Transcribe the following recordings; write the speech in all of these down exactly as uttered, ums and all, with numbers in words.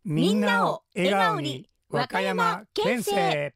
みんなを笑顔に和歌山県政。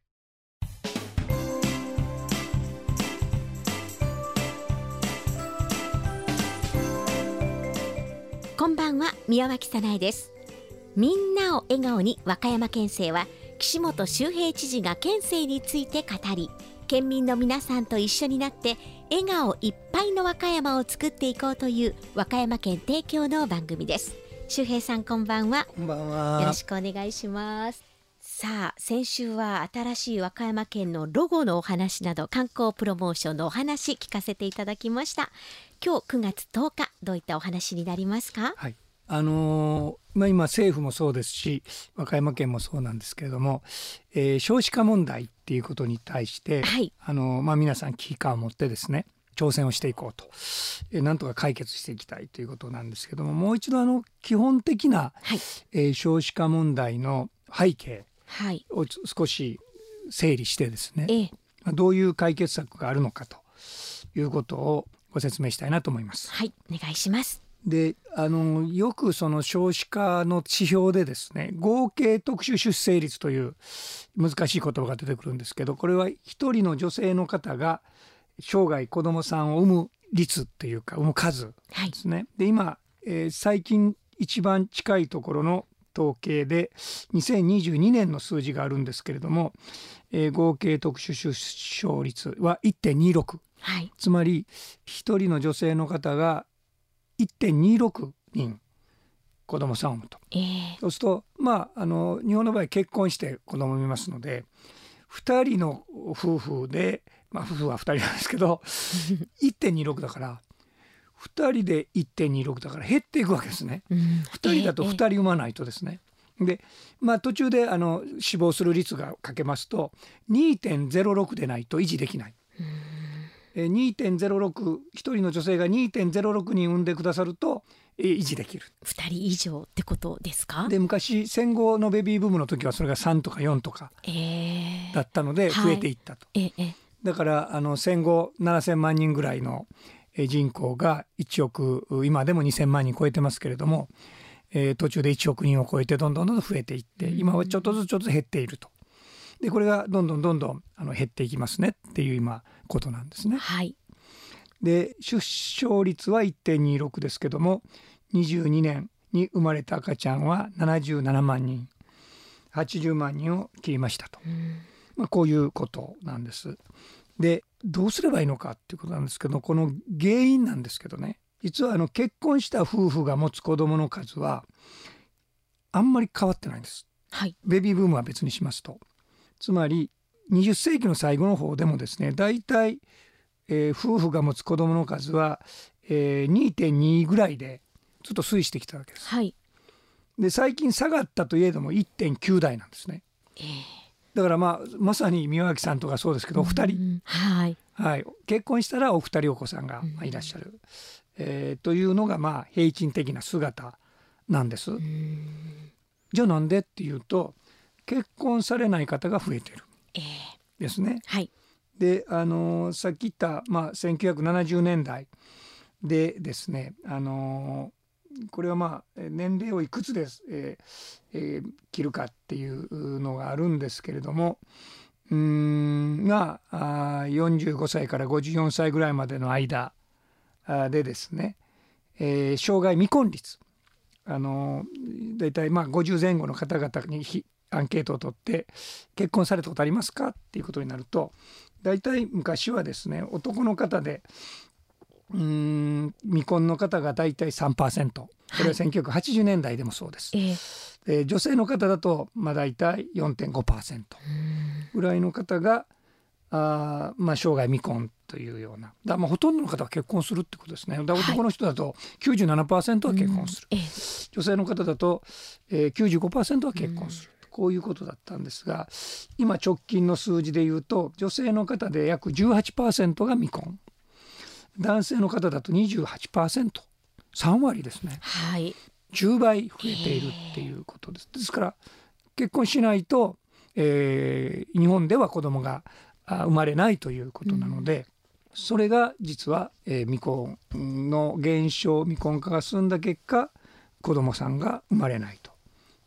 こんばんは、宮脇早苗です。みんなを笑顔に和歌山県政は、岸本周平知事が県政について語り、県民の皆さんと一緒になって笑顔いっぱいの和歌山を作っていこうという和歌山県提供の番組です。周平さん、こんばんは。 こんばんは。 よろしくお願いします。さあ、先週は新しい和歌山県のロゴのお話など観光プロモーションのお話聞かせていただきました。今日くがつとおか、どういったお話になりますか？ はい、あのーまあ、今政府もそうですし和歌山県もそうなんですけれども、えー、少子化問題っていうことに対して、 はい、あのーまあ、皆さん危機感を持ってですね挑戦をしていこうと、えー、なんとか解決していきたいということなんですけども、もう一度あの基本的な、はい、えー、少子化問題の背景を少し整理してですね、はい、どういう解決策があるのかということをご説明したいなと思います。 はい、お願いします。であのよくその少子化の指標でですね、合計特殊出生率という難しい言葉が出てくるんですけど、これは一人の女性の方が生涯子どもさんを産む率っていうか産む数ですね、はい、で今、えー、最近一番近いところの統計でにせんにじゅうにねんの数字があるんですけれども、えー、合計特殊出生率は いってんにろく、はい、つまり一人の女性の方が いってんにろくにん子供さんを産むと、えー、そうすると、まあ、あの日本の場合結婚して子供を産みますので、ふたりの夫婦で、まあ、夫婦はふたりなんですけどいってんにろくだからふたりで いってんにろくだから減っていくわけですね、うん、ふたりだとふたり産まないとですね、えー、で、まあ、途中であの死亡する率がかけますと にてんゼロろく でないと維持できない、うんにてんゼロろく、一人の女性が にてんゼロろく 人産んでくださると維持できる。 ふたり以上ってことですか？ で、昔戦後のベビーブームの時はそれがさんとかよんとかだったので増えていったと、はい、ええ、だからあの戦後ななせんまんにんぐらいの人口がいちおく、今でもにせんまんにん超えてますけれども、えー、途中でいちおくにんを超えてどんどんどんどん増えていって、今はちょっとずつちょっとずつ減っていると。でこれがどんどんどんどんあの減っていきますねっていう今ことなんですね、はい、で出生率は いってんにろく ですけども、にじゅうにねんに生まれた赤ちゃんはななじゅうななまんにん、はちじゅうまんにんを切りましたと、まあ、こういうことなんです。でどうすればいいのかっていうことなんですけど、この原因なんですけどね、実はあの結婚した夫婦が持つ子どもの数はあんまり変わってないんです、はい、ベビーブームは別にしますと。つまりにじゅっせいきの最後の方でもですね、だいたい、えー、夫婦が持つ子どもの数は、えー、にてんに ぐらいでずっと推移してきたわけです、はい、で最近下がったといえども いってんきゅう 台なんですね、えー、だから、まあ、まさに宮脇さんとかそうですけどお二人、うん、はいはい、結婚したらお二人お子さんがいらっしゃる、うんえー、というのがまあ平均的な姿なんです、うん、じゃあなんでっていうと、結婚されない方が増えてる、えー、ですね、はい、で、あのー、さっき言った、まあ、せんきゅうひゃくななじゅうねんだいでですね、あのー、これはまあ年齢をいくつで、えーえー、切るかっていうのがあるんですけれども、うーんがあよんじゅうごさいからごじゅうよんさいぐらいまでの間でですね、えー、生涯未婚率、あのー、だいたいまあごじゅうぜん後の方々にアンケートを取って結婚されたことありますかっていうことになると、だいたい昔はですね、男の方でうーん未婚の方がだいたい さんパーセント、 これはせんきゅうひゃくはちじゅうねんだいでもそうです、はい、で女性の方だとまあだいたい よんてんごパーセント ぐらいの方があ、まあ、生涯未婚というような、だまあほとんどの方は結婚するってことですね。だ男の人だと きゅうじゅうななパーセント は結婚する、はい、女性の方だと、えー、きゅうじゅうごパーセント は結婚する、こういうことだったんですが、今直近の数字でいうと女性の方で約 じゅうはちパーセント が未婚、男性の方だと にじゅうはちパーセント、 さんわりですね、はい、じゅうばい増えているっていうことです。ですから結婚しないと、えー、日本では子供が生まれないということなので、うん、それが実は、えー、未婚の減少、未婚化が進んだ結果子供さんが生まれないと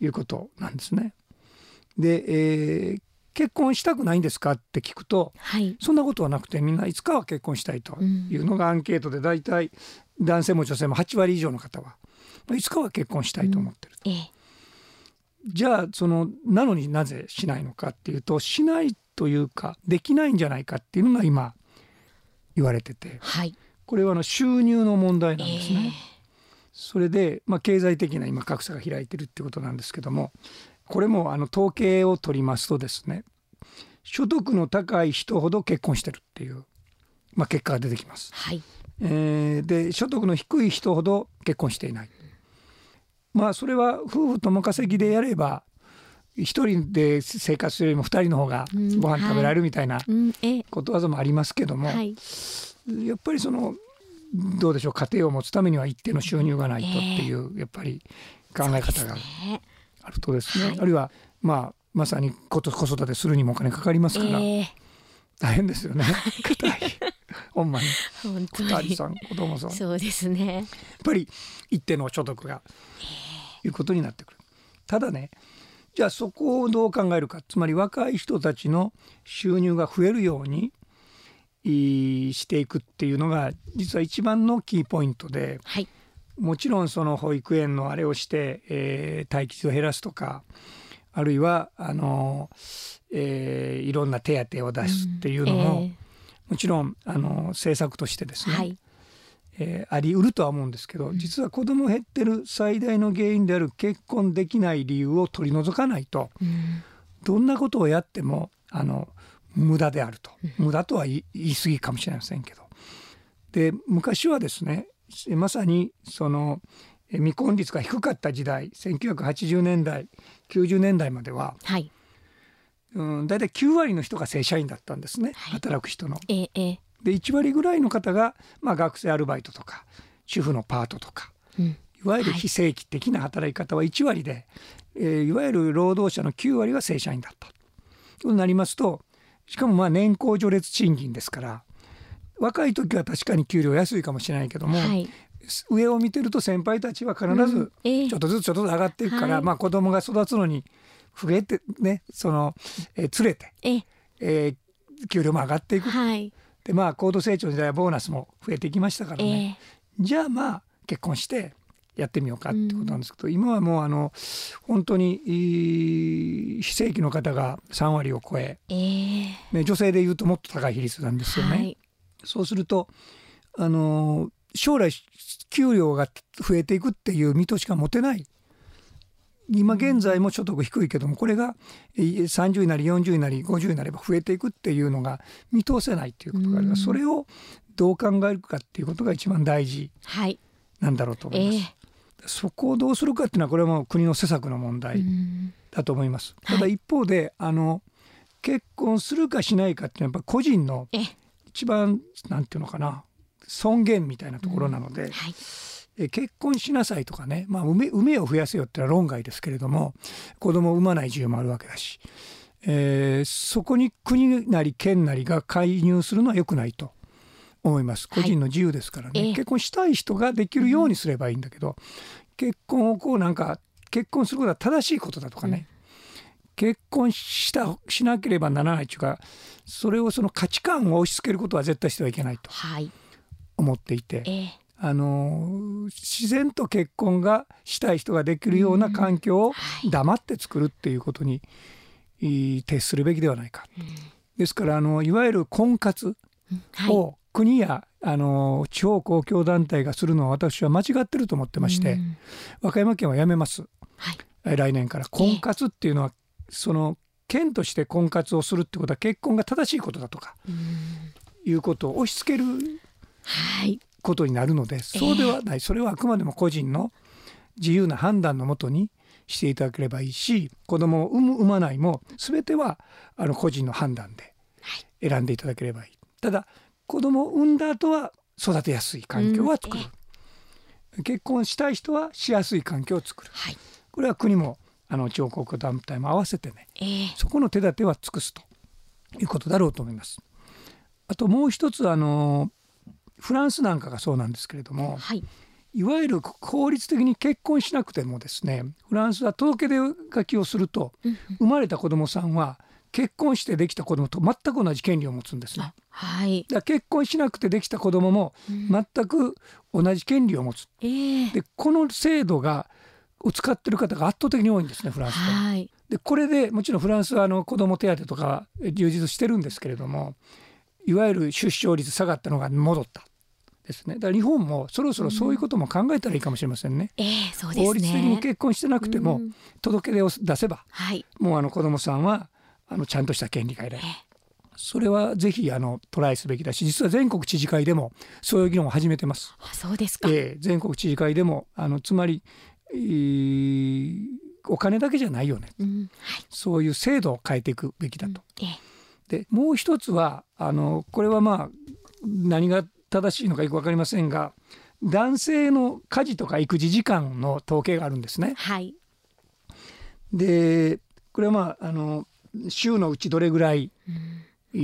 いうことなんですね。で、えー、結婚したくないんですかって聞くと、はい、そんなことはなくて、みんないつかは結婚したいというのがアンケートでだいたい男性も女性もはちわり以上の方はいつかは結婚したいと思ってると、うんええ、じゃあそのなのになぜしないのかっていうと、しないというかできないんじゃないかっていうのが今言われてて、はい、これはあの収入の問題なんですね、えー、それで、まあ、経済的な今格差が開いてるってことなんですけども、これもあの統計を取りますとですね、所得の高い人ほど結婚してるっていう、まあ、結果が出てきます、はいえー、で所得の低い人ほど結婚していない。まあそれは夫婦共稼ぎでやれば一人で生活するよりも二人の方がご飯食べられるみたいなことわざもありますけども、はい、やっぱりそのどうでしょう、家庭を持つためには一定の収入がないとっていう、やっぱり考え方があるとですね、はい、あるいはまあまさに子育てするにもお金かかりますから、えー、大変ですよねほんまにふたりさん子供さん、 そうですね、 やっぱり一定の所得がいうことになってくる。ただね、じゃあそこをどう考えるか、つまり若い人たちの収入が増えるようにしていくっていうのが実は一番のキーポイントで、はい、もちろんその保育園のあれをして、えー、待機児を減らすとか、あるいはあの、えー、いろんな手当を出すっていうのも、うんえー、もちろんあの政策としてですね、はいえー、あり得るとは思うんですけど、実は子ども減ってる最大の原因である結婚できない理由を取り除かないと、うん、どんなことをやってもあの無駄であると、無駄とは言い過ぎかもしれませんけど、で昔はですね、まさにその未婚率が低かった時代、せんきゅうひゃくはちじゅうねんだいきゅうじゅうねんだいまでは、はいうん、だいたいきゅうわりの人が正社員だったんですね、はい、働く人の、ええ、でいちわりぐらいの方が、まあ、学生アルバイトとか主婦のパートとか、うん、いわゆる非正規的な働き方はいちわりで、えー、いわゆる労働者のきゅうわりは正社員だったとなりますと、しかもまあ年功序列賃金ですから、若い時は確かに給料安いかもしれないけども、はい、上を見てると先輩たちは必ずちょっとずつちょっとずつ上がっていくから、うんえーまあ、子供が育つのに増えてね、その、えー、連れて、ええー、給料も上がっていく、はい、でまあ高度成長の時代はボーナスも増えてきましたからね、えー、じゃあまあ結婚してやってみようかってことなんですけど、うん、今はもうあの本当に非正規の方がさんわりを超え、えーね、女性でいうともっと高い比率なんですよね、はい、そうするとあの将来給料が増えていくっていう見通しが持てない。今現在も所得低いけども、これがさんじゅうになりよんじゅうになりごじゅうになれば増えていくっていうのが見通せないということがあるが、それをどう考えるかっていうことが一番大事なんだろうと思います、はいえー、そこをどうするかっていうのはこれはもう国の施策の問題だと思います。ただ一方で、はい、あの結婚するかしないかっていうのはやっぱ個人の一番なんていうのかな、尊厳みたいなところなので、うんはい、え結婚しなさいとかね、まあ、産, 産を増やせよってのは論外ですけれども、子供を産まない自由もあるわけだし、えー、そこに国なり県なりが介入するのは良くないと思います。個人の自由ですからね、はい、結婚したい人ができるようにすればいいんだけど、うん、結婚をこうなんか結婚することは正しいことだとかね、うん、結婚したしなければならないというか、それをその価値観を押し付けることは絶対してはいけないと思っていて、はいえーあの自然と結婚がしたい人ができるような環境を黙って作るっていうことに徹するべきではないか、うん、ですからあのいわゆる婚活を国やあの地方公共団体がするのは私は間違ってると思ってまして、うん、和歌山県はやめます、はい、来年から婚活っていうのはその県として婚活をするってことは結婚が正しいことだとか、うん、いうことを押し付ける、はいことになるので、そうではない、えー、それはあくまでも個人の自由な判断のもとにしていただければいいし、子供を産む産まないも全てはあの個人の判断で選んでいただければいい、はい、ただ子供を産んだ後は育てやすい環境は作る、うんえー、結婚したい人はしやすい環境を作る、はい、これは国もあの地方公共団体も合わせてね、えー、そこの手立ては尽くすということだろうと思います。あともう一つあのフランスなんかがそうなんですけれども、はい、 いわゆる法律的に結婚しなくてもですね、フランスは届け出書きをすると、うん、生まれた子どもさんは結婚してできた子どもと全く同じ権利を持つんですね。 はい、 だから結婚しなくてできた子どもも全く同じ権利を持つ、 うん、えー、 でこの制度がを使っている方が圧倒的に多いんですね、フランスで。 はい、 でこれでもちろんフランスはあの子ども手当とか充実してるんですけれども、いわゆる出生率下がったのが戻ったですね。だから日本もそろそろそういうことも考えたらいいかもしれませんね。 うん、えー、そうですね。 法律的に結婚してなくても届け出を出せば、 はい、 もうあの子どもさんはあのちゃんとした権利が得られる、えー、それはぜひあのトライすべきだし、実は全国知事会でもそういう議論を始めてます。 あ、そうですか。 えー、全国知事会でもあのつまり、えー、お金だけじゃないよね、うん、はい、そういう制度を変えていくべきだと、うん、えー、でもう一つはあのこれはまあ何が正しいのかよく分かりませんが、男性の家事とか育児時間の統計があるんですね。 はい、 でこれはまああの週のうちどれぐらい、うん、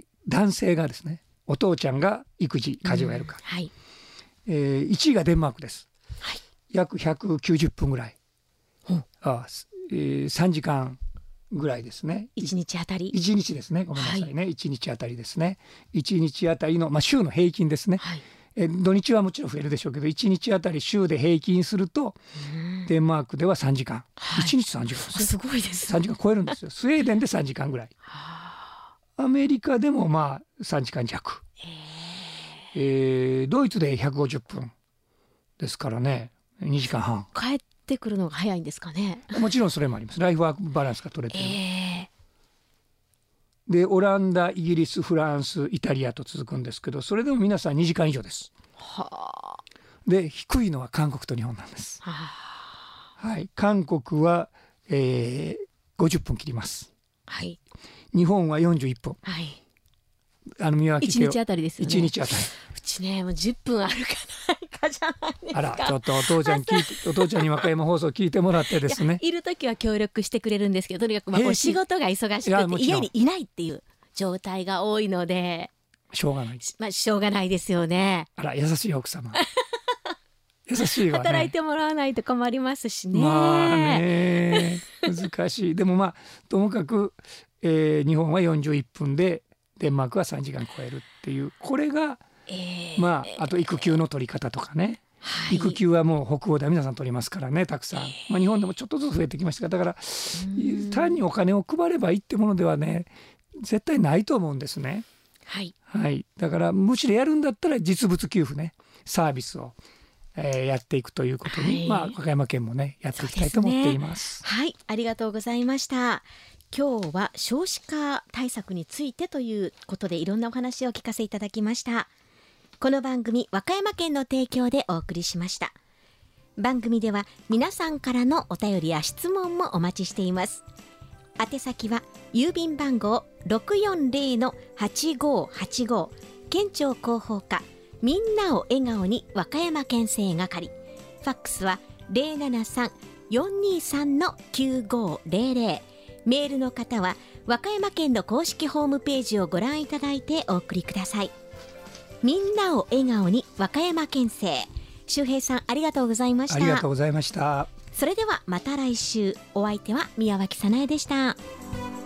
男性がですね、お父ちゃんが育児家事をやるか、うん、はい、えー、いちいがデンマークです、はい、約ひゃくきゅうじゅっぷんぐらい、うん、あ、えー、さんじかんぐらいですね。 いちにちあたりいちにちですね、ごめんなさいね、はい、いちにちあたりですね。いちにちあたりの、まあ、週の平均ですね、はい、え土日はもちろん増えるでしょうけど、いちにちあたり週で平均するとデンマークではさんじかん、はい、いちにちさんじかんです、 すごいです。 さんじかん超えるんですよ。スウェーデンでさんじかんぐらい、アメリカでもまあさんじかんじゃく、えー、ドイツでひゃくごじゅっぷんですからね、にじかんはん。 帰ってくるのが早いんですかね。 もちろんそれもあります。ライフワークバランスが取れてる、えー、でオランダ、イギリス、フランス、イタリアと続くんですけど、それでも皆さんにじかん以上です。はあ、で低いのは韓国と日本なんです。はあ、はい、韓国は、えー、ごじゅっぷん切ります、はい、日本はよんじゅういっぷん、はい、あの宮脇家いちにちあたりですよね。 いちにちあたり、 うちねもうじゅっぷんあるかないかじゃないですか。 あら、ちょっとお父ちゃん聞いてお父ちゃんに和歌山放送聞いてもらってですね。 い, いる時は協力してくれるんですけど、とにかくまあお仕事が忙しくて家にいないっていう状態が多いのでしょうがない、 まあ、しょうがないですよね。 あら優しい奥様優しいわね。 働いてもらわないと困りますしね。 まあね難しい。でもまあともかく、えー、日本はよんじゅういっぷんでデンマークはさんじかん超えるっていう、これが、えー、まああと育休の取り方とかね、はい、育休はもう北欧では皆さん取りますからね、たくさん、えーまあ、日本でもちょっとずつ増えてきましたが、だから単にお金を配ればいいってものではね絶対ないと思うんですね。はいはい、だからむしろやるんだったら実物給付ね、サービスを、えー、やっていくということに、はい、まあ和歌山県もねやっていきたいと思っています。 はい、ありがとうございました。今日は少子化対策についてということでいろんなお話を聞かせいただきました。この番組和歌山県の提供でお送りしました。番組では皆さんからのお便りや質問もお待ちしています。宛先は郵便番号 ろくよんぜろのはちごはちご 県庁広報課みんなを笑顔に和歌山県政係、ファックスは ゼロななさん よんにさん きゅうごゼロゼロ、メールの方は和歌山県の公式ホームページをご覧いただいてお送りください。みんなを笑顔に和歌山県政、周平さんありがとうございました。 ありがとうございました。 それではまた来週。お相手は宮脇早苗でした。